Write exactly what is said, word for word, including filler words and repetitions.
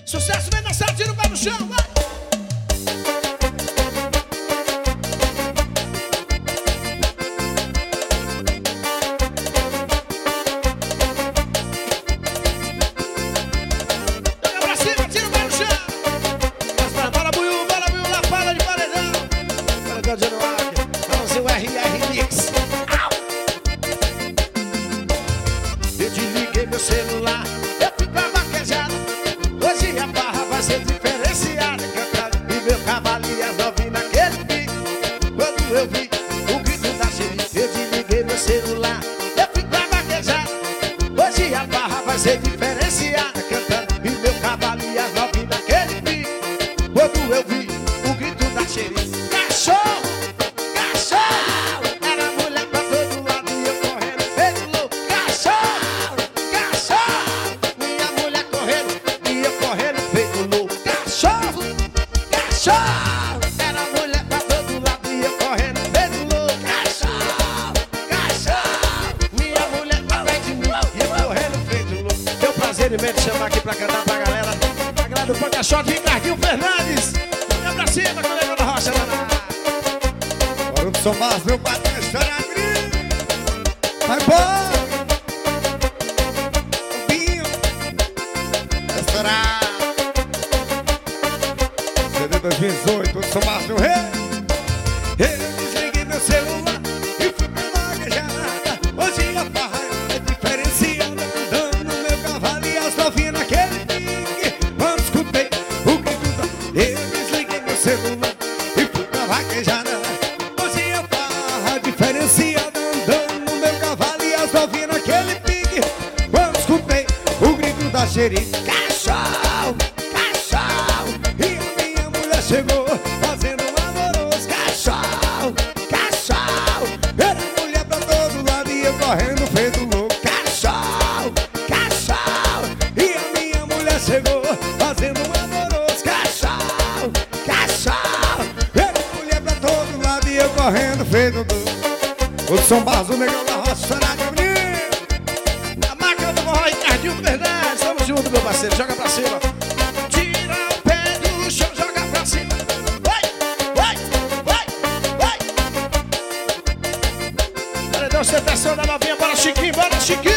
Sucesso, vem dançar, tira o pé no chão, vai! Joga pra cima, tira o pé no chão! Bora, buiu, bora, buiu, lapada de paredão! Paredão de Januário, vamos o R R Mix! Eu desliguei meu celular, eu fui pra vaquejada. Hoje a barra vai ser diferenciada, cantando e meu cavalo e as novinhas naquele pique. Quando eu vi o grito da xerife, eu desliguei meu celular, eu fui pra vaquejada. Hoje a barra vai ser diferenciada, cantando e meu cavalo e as novinhas naquele pique. Quando eu vi o grito da xerife, cachorro, cachorro, era mulher pra todo lado e eu correndo feito louco. Cachorro, cachorro, minha mulher correndo e eu correndo feito louco. Cachorro, cachorro, era mulher pra todo lado e eu correndo feito louco. Cachorro, cachorro, minha mulher atrás de mim e eu correndo feito louco. Deu prazer imenso chamar aqui pra cantar pra galera. A galera do Pancaixote, Ricardinho Fernandes. Joga pra cima, colega da Rocha Daná. Agora o São Marcos, meu patrão, história grande. Vai embora. Binho. Vai estourar. C D dois mil e dezoito, o São Marcos, meu rei. Eu desliguei meu celular e fui pra vaquejada. Hoje a farra é diferenciada, andando no meu cavalo e as novinhas naquele pique. Quando escutei o grito da... Eu desliguei meu celular e fui pra vaquejada. Hoje a farra é diferenciada, andando no meu cavalo e as novinhas naquele pique. Quando escutei o grito da xerife, cachorro, cachorro, e a minha mulher chegou fazendo um amoroso. Cachorro, cachorro, era mulher pra todo lado e eu correndo feito louco. Cachorro, cachorro, e a minha mulher chegou fazendo um amoroso. Cachorro, cachorro, era mulher pra todo lado e eu correndo feito louco. O São Barros, o negão da Roça, na menino. A máquina do forró, Ricardinho Fernandes. Tamo junto, meu parceiro, joga pra cima. Tira o pé do chão, joga pra cima. Vai, vai, vai, vai. Paredão, ostentação da novinha, bora Chiquinho, bora Chiquinho.